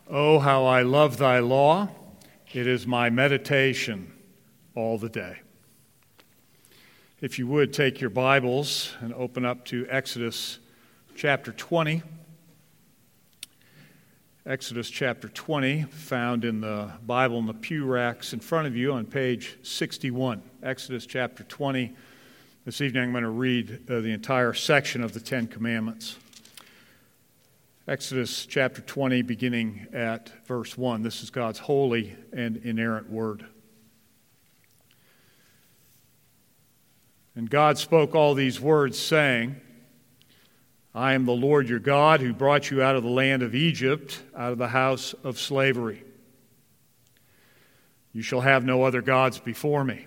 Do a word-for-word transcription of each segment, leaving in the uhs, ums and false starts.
Oh, how I love thy law. It is my meditation all the day. If you would, take your Bibles and open up to Exodus chapter twenty. Exodus chapter twenty, found in the Bible in the pew racks in front of you on page sixty-one. Exodus chapter twenty. This evening I'm going to read uh, the entire section of the Ten Commandments. Exodus chapter twenty, beginning at verse one. This is God's holy and inerrant word. And God spoke all these words, saying, I am the Lord your God, who brought you out of the land of Egypt, out of the house of slavery. You shall have no other gods before me.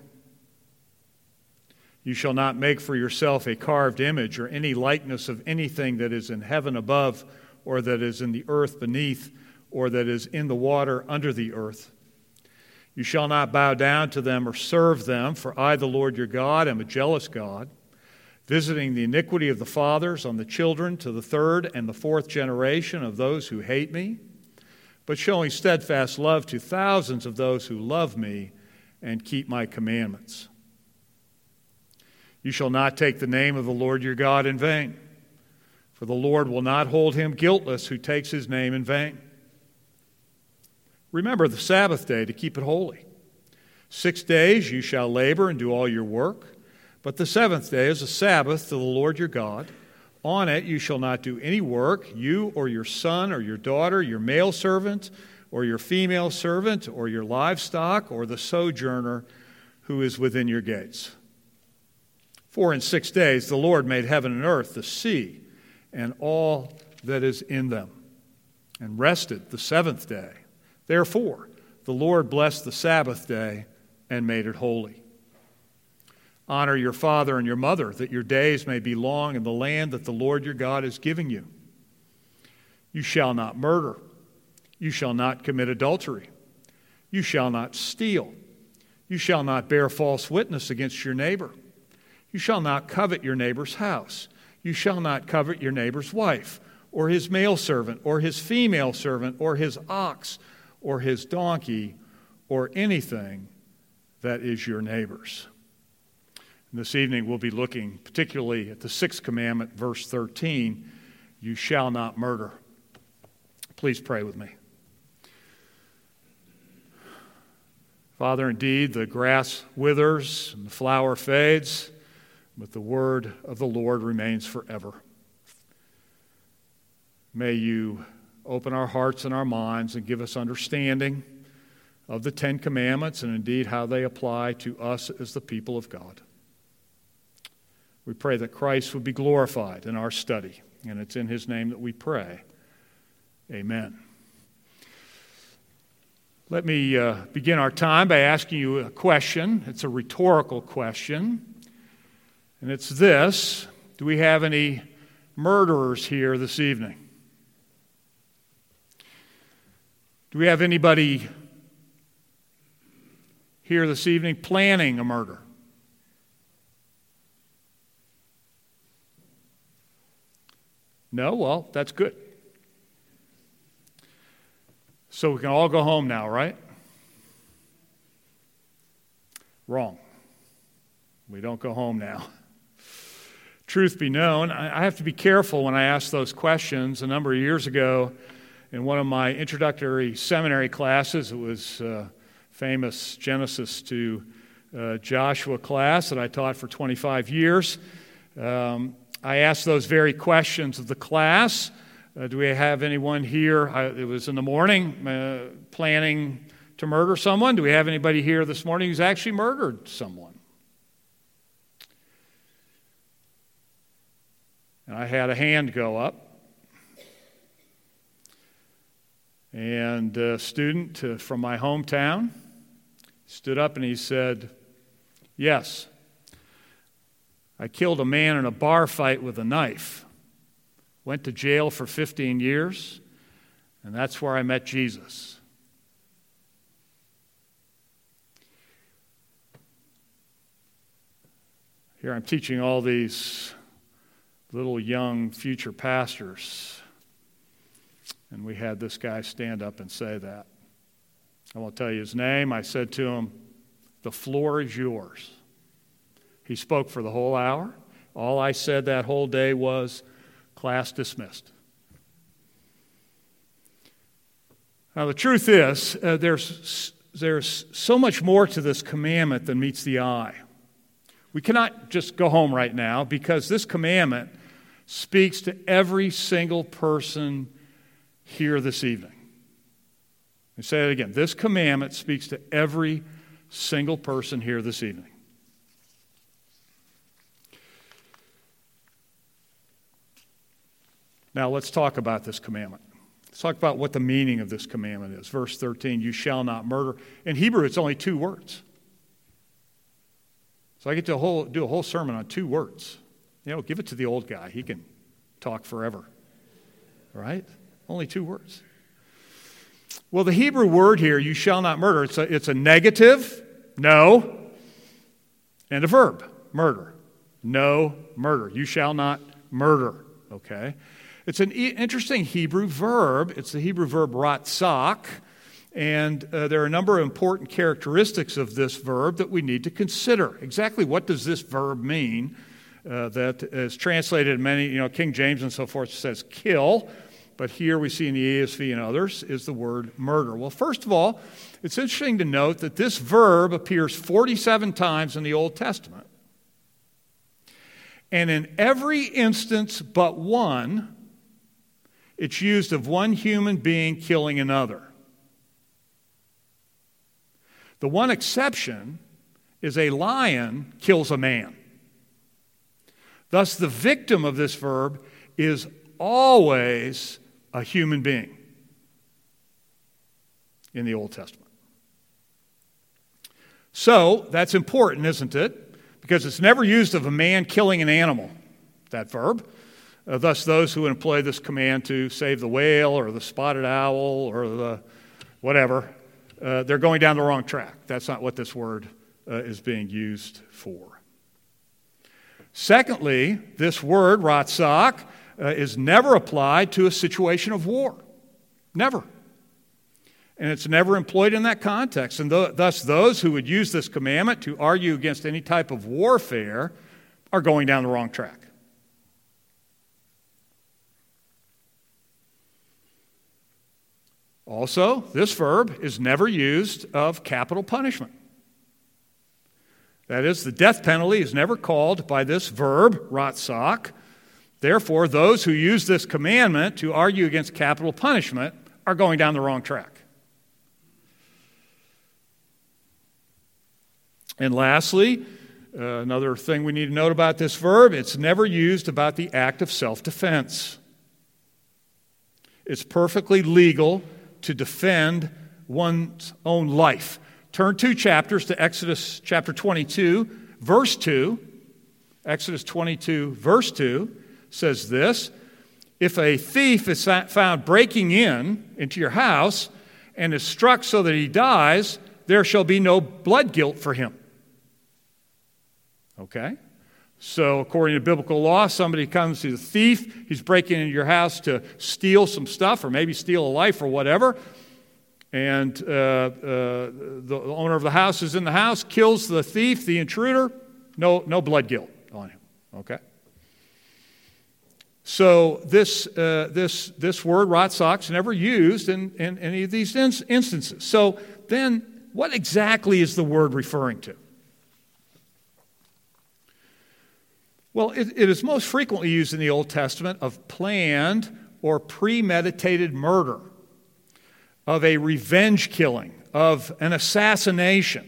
You shall not make for yourself a carved image or any likeness of anything that is in heaven above, or that is in the earth beneath, or that is in the water under the earth. You shall not bow down to them or serve them, for I, the Lord your God, am a jealous God, visiting the iniquity of the fathers on the children to the third and the fourth generation of those who hate me, but showing steadfast love to thousands of those who love me and keep my commandments. You shall not take the name of the Lord your God in vain, for the Lord will not hold him guiltless who takes his name in vain. Remember the Sabbath day to keep it holy. Six days you shall labor and do all your work, but the seventh day is a Sabbath to the Lord your God. On it you shall not do any work, you or your son or your daughter, your male servant or your female servant, or your livestock, or the sojourner who is within your gates. For in six days the Lord made heaven and earth, the sea, and all that is in them, and rested the seventh day. Therefore, the Lord blessed the Sabbath day and made it holy. Honor your father and your mother, that your days may be long in the land that the Lord your God is giving you. You shall not murder. You shall not commit adultery. You shall not steal. You shall not bear false witness against your neighbor. You shall not covet your neighbor's house. You shall not covet your neighbor's wife, or his male servant, or his female servant, or his ox, or his donkey, or anything that is your neighbor's. And this evening we'll be looking particularly at the sixth commandment, verse thirteen, you shall not murder. Please pray with me. Father, indeed, the grass withers and the flower fades, but the word of the Lord remains forever. May you open our hearts and our minds and give us understanding of the Ten Commandments and indeed how they apply to us as the people of God. We pray that Christ would be glorified in our study, and it's in his name that we pray. Amen. Let me uh, begin our time by asking you a question. It's a rhetorical question. And it's this: do we have any murderers here this evening? Do we have anybody here this evening planning a murder? No? Well, that's good. So we can all go home now, right? Wrong. We don't go home now. Truth be known, I have to be careful when I ask those questions. A number of years ago, in one of my introductory seminary classes, it was a famous Genesis to uh, Joshua class that I taught for twenty-five years. Um, I asked those very questions of the class. Uh, do we have anyone here? I, it was in the morning, uh, planning to murder someone. Do we have anybody here this morning who's actually murdered someone? And I had a hand go up. And a student uh, from my hometown stood up and he said, yes, I killed a man in a bar fight with a knife. Went to jail for fifteen years, and that's where I met Jesus. Here I'm teaching all these little young future pastors. And we had this guy stand up and say that. I won't tell you his name. I said to him, "The floor is yours." He spoke for the whole hour. All I said that whole day was, "Class dismissed." Now, the truth is, uh, there's, there's so much more to this commandment than meets the eye. We cannot just go home right now because this commandment speaks to every single person here this evening. Let me say it again. This commandment speaks to every single person here this evening. Now, let's talk about this commandment. Let's talk about what the meaning of this commandment is. Verse thirteen, you shall not murder. In Hebrew, it's only two words. So I get to a whole, do a whole sermon on two words. You know, give it to the old guy. He can talk forever. Right? Only two words. Well, the Hebrew word here, you shall not murder, it's a, it's a negative, no, and a verb, murder. No murder. You shall not murder. Okay? It's an e- interesting Hebrew verb. It's the Hebrew verb ratzak, and uh, there are a number of important characteristics of this verb that we need to consider. Exactly what does this verb mean? Uh, that is translated in many, you know, King James and so forth says kill, but here we see in the E S V and others is the word murder. Well, first of all, it's interesting to note that this verb appears forty-seven times in the Old Testament. And in every instance but one, it's used of one human being killing another. The one exception is a lion kills a man. Thus, the victim of this verb is always a human being in the Old Testament. So, that's important, isn't it? Because it's never used of a man killing an animal, that verb. Uh, thus, those who employ this command to save the whale or the spotted owl or the whatever, uh, they're going down the wrong track. That's not what this word uh, is being used for. Secondly, this word, ratzak, uh, is never applied to a situation of war. Never. And it's never employed in that context. And th- thus, those who would use this commandment to argue against any type of warfare are going down the wrong track. Also, this verb is never used of capital punishment. That is, the death penalty is never called by this verb, ratzak. Therefore, those who use this commandment to argue against capital punishment are going down the wrong track. And lastly, uh, another thing we need to note about this verb, it's never used about the act of self-defense. It's perfectly legal to defend one's own life. Turn two chapters to Exodus chapter twenty-two, verse two. Exodus twenty-two, verse two says this: if a thief is found breaking in into your house and is struck so that he dies, there shall be no blood guilt for him. Okay? So according to biblical law, somebody comes to the thief, he's breaking into your house to steal some stuff or maybe steal a life or whatever. And uh, uh, the owner of the house is in the house, kills the thief, the intruder, no, no blood guilt on him. Okay? So this uh, this this word, ratzak, is never used in, in any of these in- instances. So then, what exactly is the word referring to? Well, it, it is most frequently used in the Old Testament of planned or premeditated murder, of a revenge killing, of an assassination.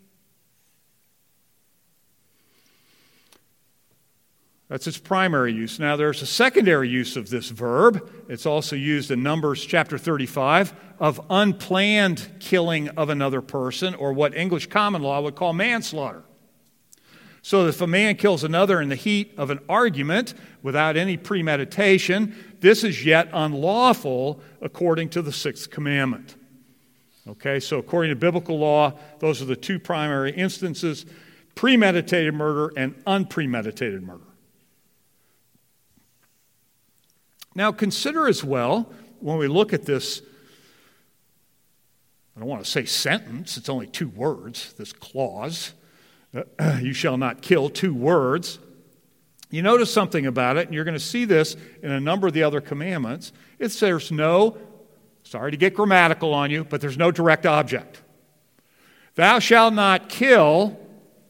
That's its primary use. Now, there's a secondary use of this verb. It's also used in Numbers chapter thirty-five, of unplanned killing of another person, or what English common law would call manslaughter. So if a man kills another in the heat of an argument without any premeditation, this is yet unlawful according to the sixth commandment. Okay, so according to biblical law, those are the two primary instances: premeditated murder and unpremeditated murder. Now consider as well when we look at this, I don't want to say sentence, it's only two words, this clause, uh, you shall not kill, two words. You notice something about it, and you're going to see this in a number of the other commandments. It says there's no, sorry to get grammatical on you, but there's no direct object. Thou shalt not kill.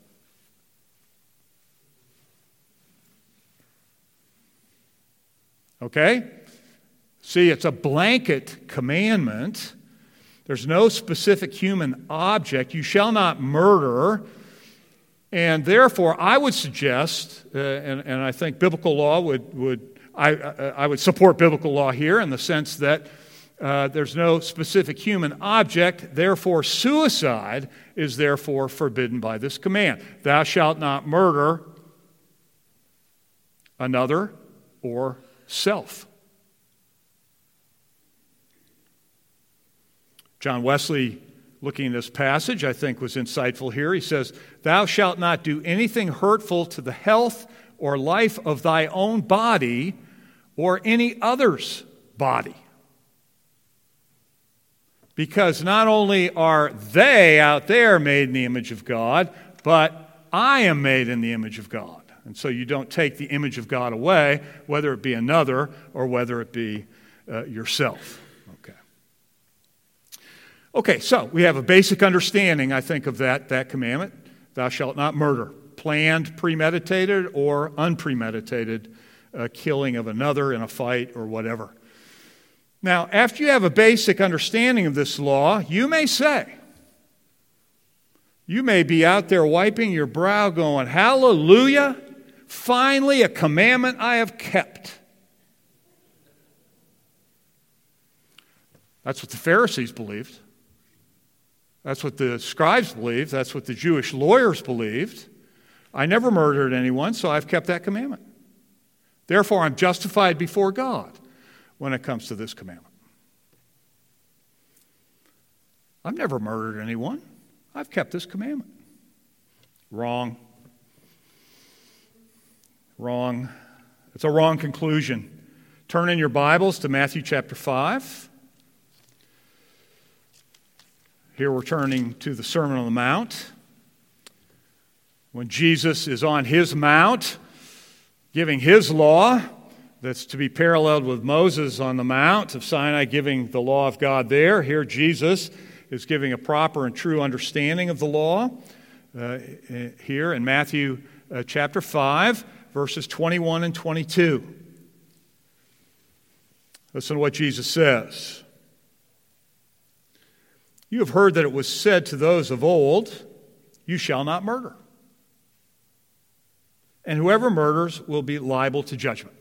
Okay? See, it's a blanket commandment. There's no specific human object. You shall not murder. And therefore, I would suggest, uh, and, and I think biblical law would, would I, I would support biblical law here in the sense that uh, there's no specific human object. Therefore, suicide is therefore forbidden by this command. Thou shalt not murder another or self. John Wesley, looking at this passage, I think was insightful here. He says, thou shalt not do anything hurtful to the health or life of thy own body or any other's body. Because not only are they out there made in the image of God, but I am made in the image of God. And so you don't take the image of God away, whether it be another or whether it be uh, yourself. Okay. Okay, so we have a basic understanding, I think, of that, that commandment. Thou shalt not murder. Planned, premeditated, or unpremeditated uh, killing of another in a fight or whatever. Now, after you have a basic understanding of this law, you may say, you may be out there wiping your brow going, hallelujah, finally a commandment I have kept. That's what the Pharisees believed. That's what the scribes believed. That's what the Jewish lawyers believed. I never murdered anyone, so I've kept that commandment. Therefore, I'm justified before God when it comes to this commandment. I've never murdered anyone. I've kept this commandment. Wrong. Wrong. It's a wrong conclusion. Turn in your Bibles to Matthew chapter five. Here we're turning to the Sermon on the Mount. When Jesus is on his mount, giving his law, that's to be paralleled with Moses on the Mount of Sinai, giving the law of God there. Here Jesus is giving a proper and true understanding of the law. Uh, here in Matthew uh, chapter five, verses twenty-one and twenty-two. Listen to what Jesus says. You have heard that it was said to those of old, you shall not murder. And whoever murders will be liable to judgment.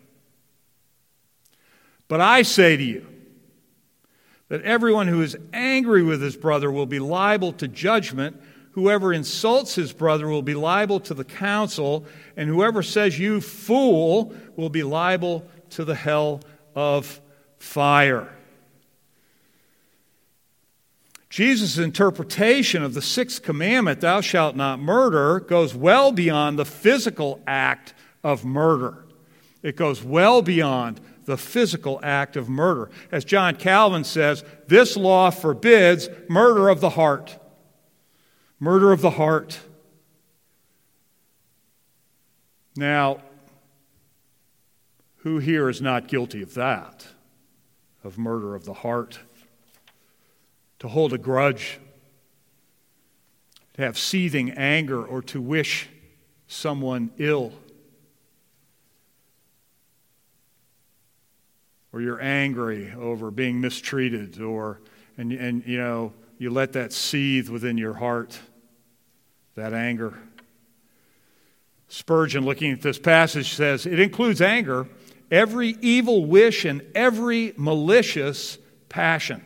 But I say to you that everyone who is angry with his brother will be liable to judgment. Whoever insults his brother will be liable to the council. And whoever says, you fool, will be liable to the hell of fire. Jesus' interpretation of the sixth commandment, thou shalt not murder, goes well beyond the physical act of murder. It goes well beyond the physical act of murder. As John Calvin says, this law forbids murder of the heart. Murder of the heart. Now, who here is not guilty of that? Of murder of the heart? To hold a grudge, to have seething anger, or to wish someone ill. Or you're angry over being mistreated, or and and you know you let that seethe within your heart, that anger. Spurgeon, looking at this passage, says it includes anger, every evil wish and every malicious passion.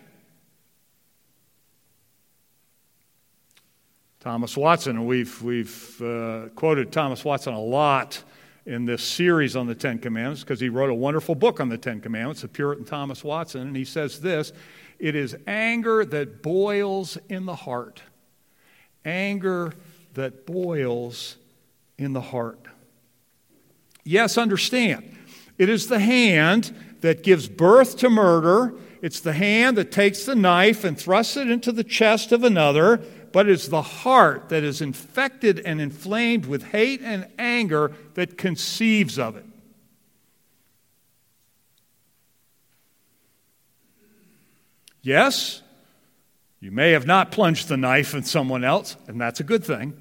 Thomas Watson, and we've we've uh, quoted Thomas Watson a lot in this series on the Ten Commandments because he wrote a wonderful book on the Ten Commandments, the Puritan Thomas Watson, and he says this, it is anger that boils in the heart. Anger that boils in the heart. Yes, understand, it is the hand that gives birth to murder It's the hand that takes the knife and thrusts it into the chest of another, but it's the heart that is infected and inflamed with hate and anger that conceives of it. Yes, you may have not plunged the knife in someone else, and that's a good thing.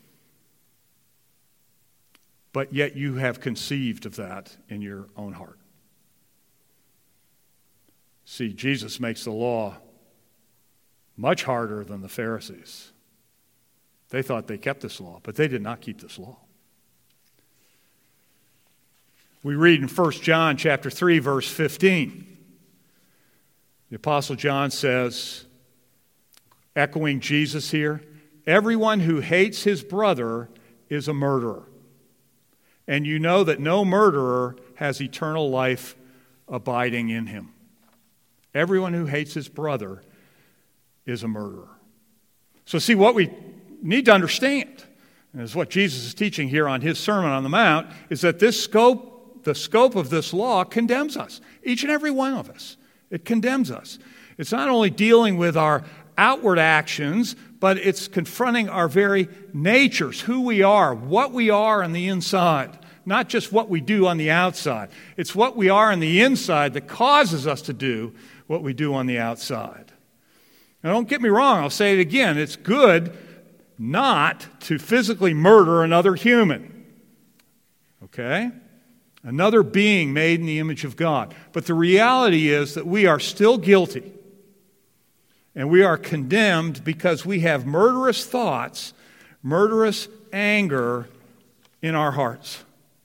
But yet you have conceived of that in your own heart. See, Jesus makes the law much harder than the Pharisees. They thought they kept this law, but they did not keep this law. We read in First John chapter three, verse fifteen. The Apostle John says, echoing Jesus here, everyone who hates his brother is a murderer. And you know that no murderer has eternal life abiding in him. Everyone who hates his brother is a murderer. So see, what we need to understand, and is what Jesus is teaching here on his Sermon on the Mount, is that this scope, the scope of this law condemns us, each and every one of us. It condemns us. It's not only dealing with our outward actions, but it's confronting our very natures, who we are, what we are on the inside, not just what we do on the outside. It's what we are on the inside that causes us to do what we do on the outside. Now, don't get me wrong, I'll say it again. It's good not to physically murder another human. Okay? Another being made in the image of God. But the reality is that we are still guilty. And we are condemned because we have murderous thoughts, murderous anger in our hearts.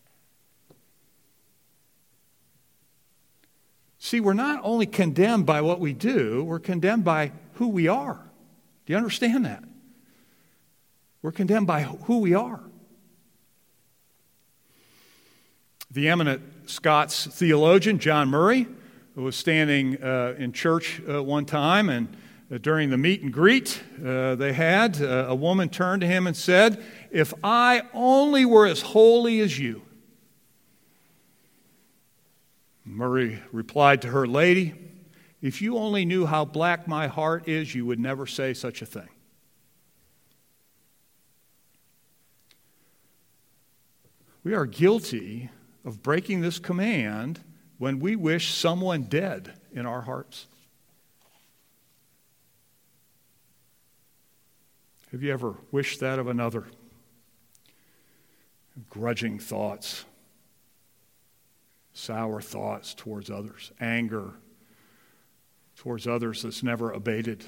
See, we're not only condemned by what we do, we're condemned by who we are. Do you understand that? We're condemned by who we are. The eminent Scots theologian, John Murray, who was standing uh, in church uh, one time, and uh, during the meet and greet uh, they had, uh, a woman turned to him and said, "If I only were as holy as you." Murray replied to her, "Lady, if you only knew how black my heart is, you would never say such a thing." We are guilty of breaking this command when we wish someone dead in our hearts. Have you ever wished that of another? Grudging thoughts, sour thoughts towards others, anger towards others that's never abated.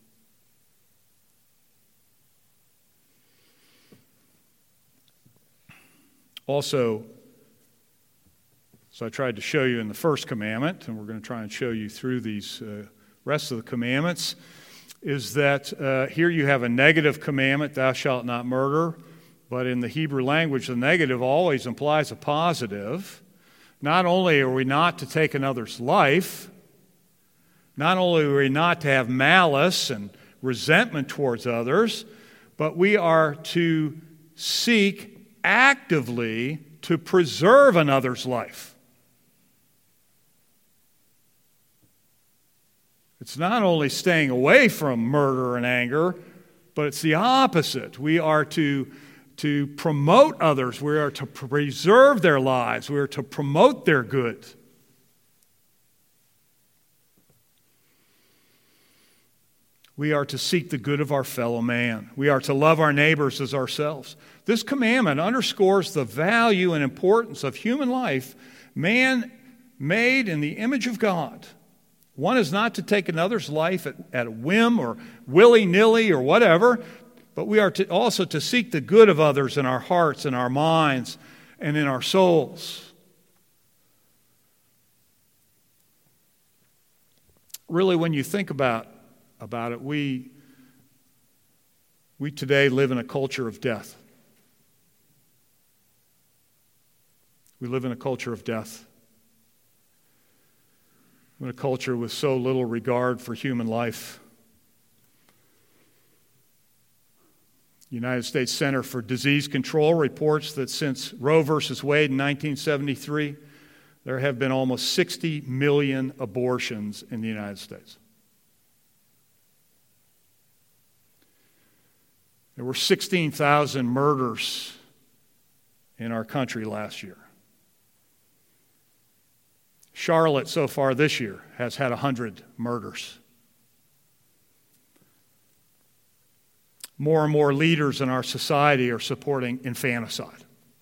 Also, so I tried to show you in the first commandment, and we're going to try and show you through these uh, rest of the commandments, is that uh, here you have a negative commandment, thou shalt not murder, but in the Hebrew language, the negative always implies a positive. Not only are we not to take another's life, not only are we not to have malice and resentment towards others, but we are to seek actively to preserve another's life. It's not only staying away from murder and anger, but it's the opposite. We are to, to promote others. We are to preserve their lives. We are to promote their good. We are to seek the good of our fellow man. We are to love our neighbors as ourselves. This commandment underscores the value and importance of human life, man made in the image of God. One is not to take another's life at, at a whim or willy-nilly or whatever, but we are to also to seek the good of others in our hearts, in our minds, and in our souls. Really, when you think about, about it, we, we today live in a culture of death. We live in a culture of death. In a culture with so little regard for human life. The United States Center for Disease Control reports that since Roe versus Wade in nineteen seventy-three, there have been almost sixty million abortions in the United States. There were sixteen thousand murders in our country last year. Charlotte, so far this year, has had one hundred murders. More and more leaders in our society are supporting infanticide.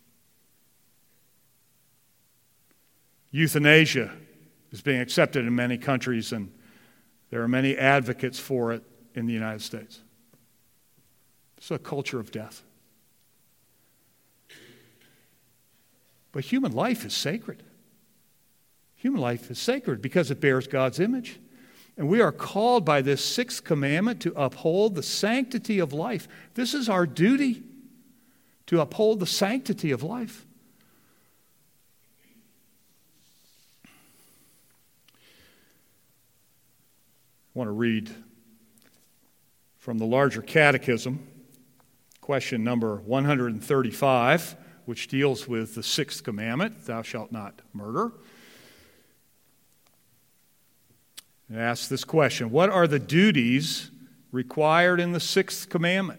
Euthanasia is being accepted in many countries, and there are many advocates for it in the United States. It's a culture of death. But human life is sacred. Human life is sacred because it bears God's image. And we are called by this sixth commandment to uphold the sanctity of life. This is our duty, to uphold the sanctity of life. I want to read from the larger catechism, question number one hundred thirty-five, which deals with the sixth commandment, thou shalt not murder. It asks this question: what are the duties required in the sixth commandment?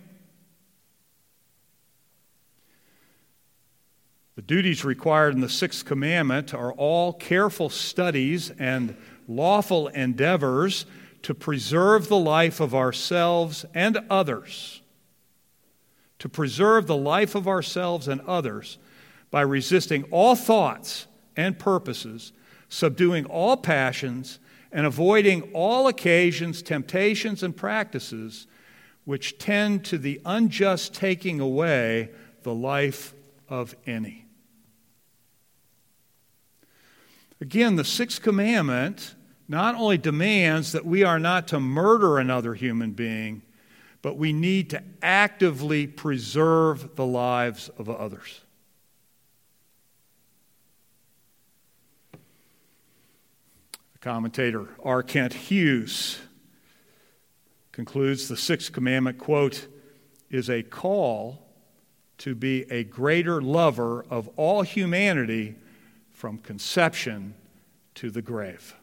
The duties required in the sixth commandment are all careful studies and lawful endeavors to preserve the life of ourselves and others. To preserve the life of ourselves and others by resisting all thoughts and purposes, subduing all passions, and avoiding all occasions, temptations, and practices which tend to the unjust taking away the life of any. Again, the sixth commandment not only demands that we are not to murder another human being, but we need to actively preserve the lives of others. The commentator R. Kent Hughes concludes the sixth commandment, quote, is a call to be a greater lover of all humanity from conception to the grave.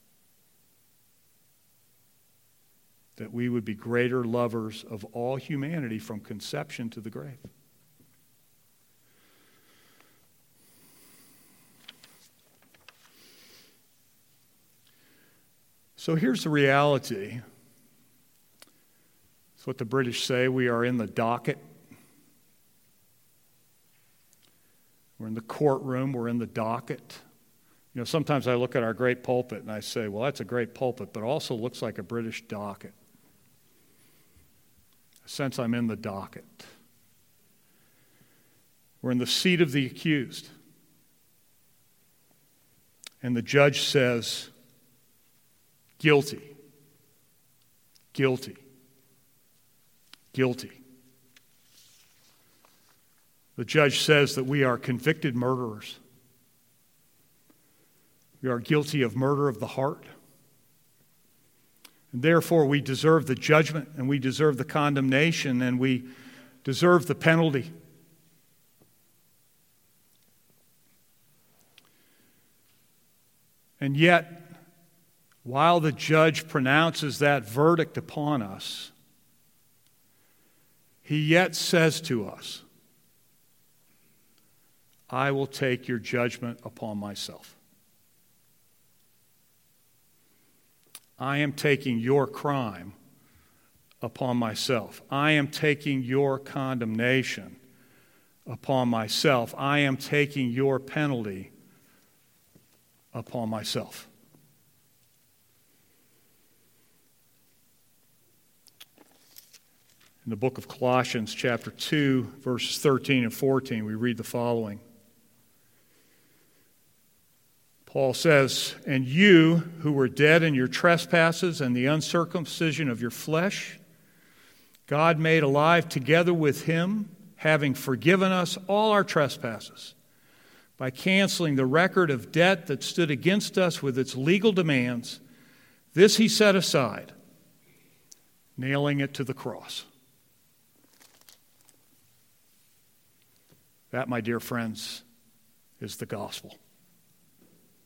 That we would be greater lovers of all humanity from conception to the grave. So here's the reality. It's what the British say, we are in the docket. We're in the courtroom, we're in the docket. You know, sometimes I look at our great pulpit and I say, well, that's a great pulpit, but it also looks like a British docket. Since I'm in the docket. We're in the seat of the accused. And the judge says, guilty, guilty, guilty. The judge says that we are convicted murderers. We are guilty of murder of the heart. And therefore, we deserve the judgment, and we deserve the condemnation, and we deserve the penalty. And yet, while the judge pronounces that verdict upon us, he yet says to us, I will take your judgment upon myself. I am taking your crime upon myself. I am taking your condemnation upon myself. I am taking your penalty upon myself. In the book of Colossians, chapter two, verses thirteen and fourteen, we read the following. Paul says, and you who were dead in your trespasses and the uncircumcision of your flesh, God made alive together with him, having forgiven us all our trespasses, by canceling the record of debt that stood against us with its legal demands. This he set aside, nailing it to the cross. That, my dear friends, is the gospel.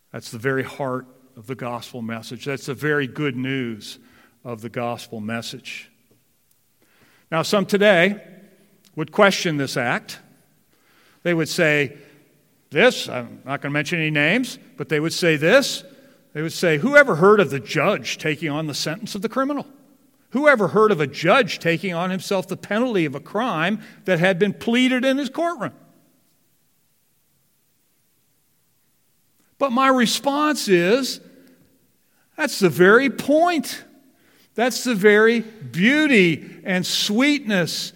That's the very heart of the gospel message. That's the very good news of the gospel message. Now, some today would question this act. They would say this, I'm not going to mention any names, but they would say this. They would say, who ever heard of the judge taking on the sentence of the criminal? Who ever heard of a judge taking on himself the penalty of a crime that had been pleaded in his courtroom? But my response is, that's the very point. That's the very beauty and sweetness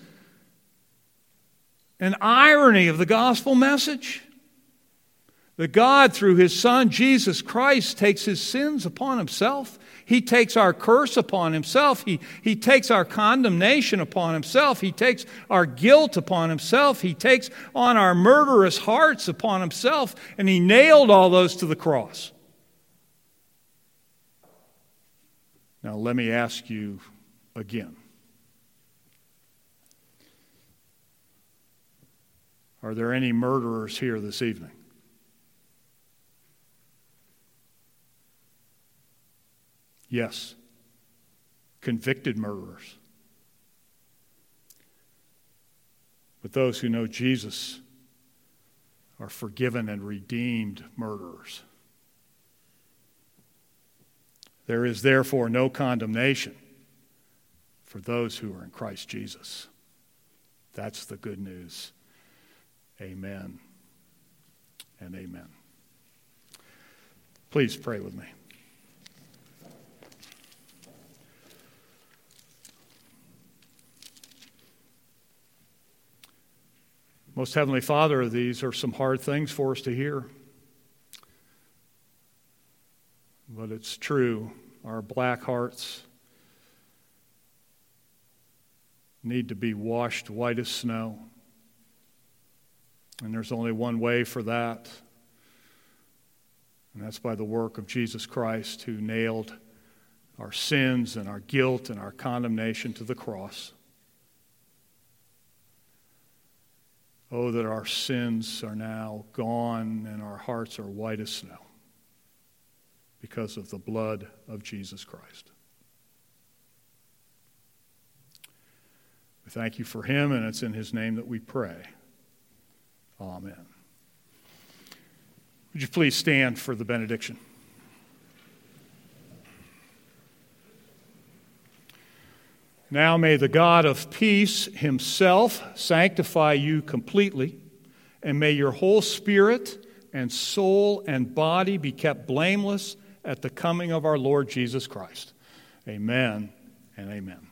and irony of the gospel message. That God, through His Son, Jesus Christ, takes His sins upon Himself. He takes our curse upon Himself. He, he takes our condemnation upon Himself. He takes our guilt upon Himself. He takes on our murderous hearts upon Himself. And He nailed all those to the cross. Now let me ask you again. Are there any murderers here this evening? Yes. Convicted murderers. But those who know Jesus are forgiven and redeemed murderers. There is therefore no condemnation for those who are in Christ Jesus. That's the good news. Amen and amen. Please pray with me. Most Heavenly Father, these are some hard things for us to hear. But it's true, our black hearts need to be washed white as snow. And there's only one way for that, and that's by the work of Jesus Christ, who nailed our sins and our guilt and our condemnation to the cross. Oh, that our sins are now gone and our hearts are white as snow because of the blood of Jesus Christ. We thank you for Him, and it's in His name that we pray. Amen. Would you please stand for the benediction? Now may the God of peace Himself sanctify you completely, and may your whole spirit and soul and body be kept blameless at the coming of our Lord Jesus Christ. Amen and amen.